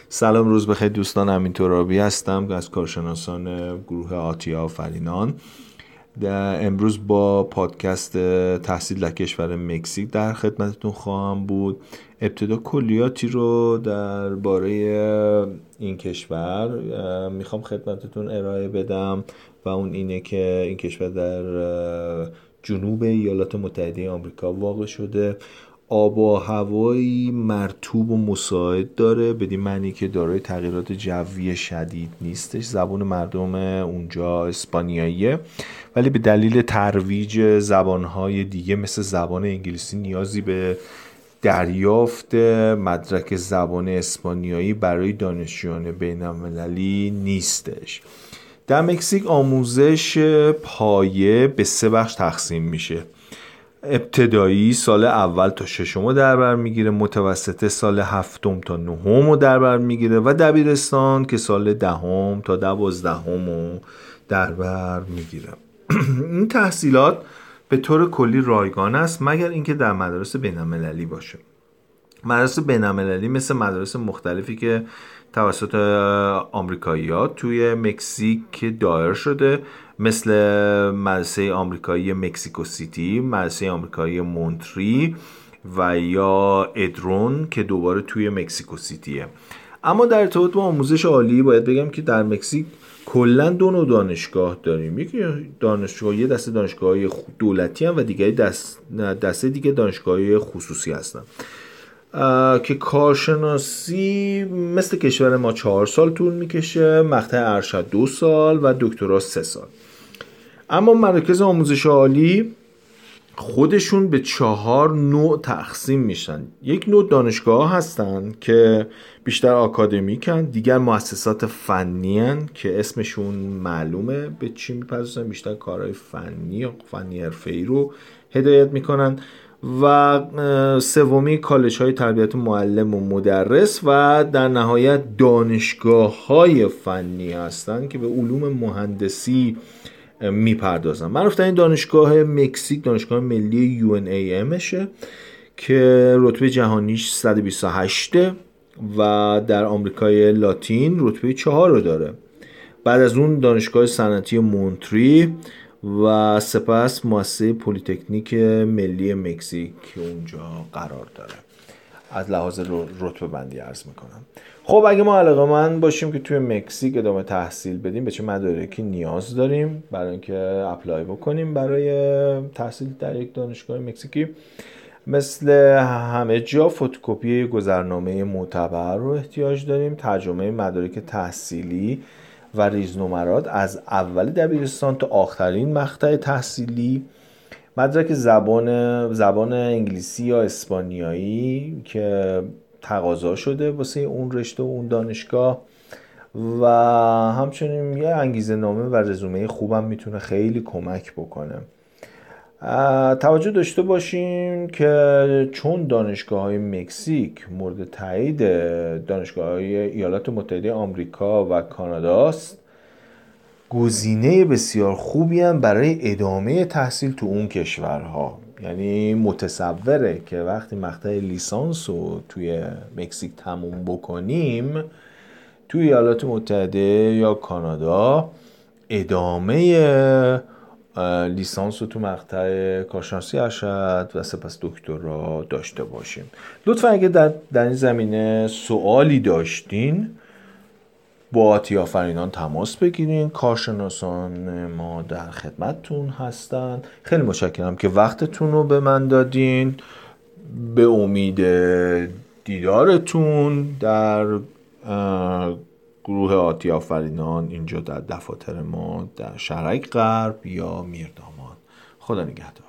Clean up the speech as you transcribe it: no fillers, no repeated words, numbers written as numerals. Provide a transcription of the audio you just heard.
سلام، روز بخیر دوستان. امین ترابی هستم از کارشناسان گروه آتیا آفرینان. امروز با پادکست تحصیل در کشور مکزیک در خدمتتون خواهم بود. ابتدا کلیاتی رو درباره این کشور میخوام خدمتتون ارائه بدم و اون اینه که این کشور در جنوب ایالات متحده آمریکا واقع شده. آب و هوایی مرطوب و مساعد داره، بدین معنی که دارای تغییرات جوی شدید نیستش. زبان مردم اونجا اسپانیاییه، ولی به دلیل ترویج زبانهای دیگه مثل زبان انگلیسی نیازی به دریافت مدرک زبان اسپانیایی برای دانشجویان بین‌المللی نیستش. در مکزیک آموزش پایه به 3 بخش تقسیم میشه. ابتدایی سال اول تا 6 در بر میگیره، متوسطه سال 7 تا 9 در بر میگیره و دبیرستان که سال 10 تا 12 در بر میگیره. این تحصیلات به طور کلی رایگان است مگر اینکه در مدارس بین‌المللی باشه. مدارس بین‌المللی مثل مدارس مختلفی که توسط آمریکایی‌ها توی مکزیک دایر شده، مثل مدرسه آمریکایی مکسیکو سیتی، مدرسه آمریکایی مونتری و یا ادرون که دوباره توی مکسیکو سیتیه. اما در ارتباط با آموزش عالی باید بگم که در مکزیک کلا 2 نوع دانشگاه داریم. یکی یه دسته دانشگاه‌های دولتی هم و دسته دیگه دانشگاه‌های خصوصی هستن که کارشناسی مثل کشور ما 4 سال طول میکشه، مقطع ارشد 2 سال و دکترا 3 سال. اما مراکز آموزش عالی خودشون به 4 نوع تقسیم میشن. یک نوع دانشگاه هستن که بیشتر آکادمیکن، دیگر مؤسسات فنی هن که اسمشون معلومه به چی میپردازن، بیشتر کارهای فنی و فنی حرفه‌ای رو هدایت میکنن، و سومی کالج های تربیت معلم و مدرس و در نهایت دانشگاه های فنی هستن که به علوم مهندسی میپردازن. معروفترین دانشگاه مکزیک دانشگاه ملی UNAMشه که رتبه جهانیش 128 و در آمریکای لاتین رتبه 4 رو داره. بعد از اون دانشگاه صنعتی مونتری و سپس مؤسسه پلی‌تکنیک ملی مکزیک که اونجا قرار داره. از لحاظ رتبه بندی عرض میکنم. خب اگه ما علاقه‌مند باشیم که توی مکزیک ادامه تحصیل بدیم، به چه مدارکی نیاز داریم برای اینکه اپلای بکنیم برای تحصیل در یک دانشگاه مکزیکی؟ مثل همه جا فتوکپی گذرنامه معتبر رو احتیاج داریم، ترجمه مدارک تحصیلی و ریزنمرات از اول دبیرستان تا آخرین مقطع تحصیلی، مدرک زبان انگلیسی یا اسپانیایی که تقاضا شده واسه اون رشته و اون دانشگاه، و همچنین یه انگیزه نامه و رزومه خوبم میتونه خیلی کمک بکنه. توجه داشته باشین که چون دانشگاه‌های مکزیک مورد تایید دانشگاه‌های ایالات متحده آمریکا و کاناداست، گزینه بسیار خوبی هم برای ادامه تحصیل تو اون کشورها. یعنی متصوره که وقتی مقطع لیسانس رو توی مکزیک تموم بکنیم، توی ایالات متحده یا کانادا ادامه لیسانس رو تو مقطع کارشناسی ارشد و سپس دکترا داشته باشیم. لطفا اگه در این زمینه سوالی داشتین با آتیا آفرینان تماس بگیرین. کارشناسان ما در خدمتتون هستن. خیلی متشکرم که وقتتون رو به من دادین. به امید دیدارتون در گروه آتیا آفرینان اینجا در دفاتر ما در شرق غرب یا میردامان. خدا نگهدار.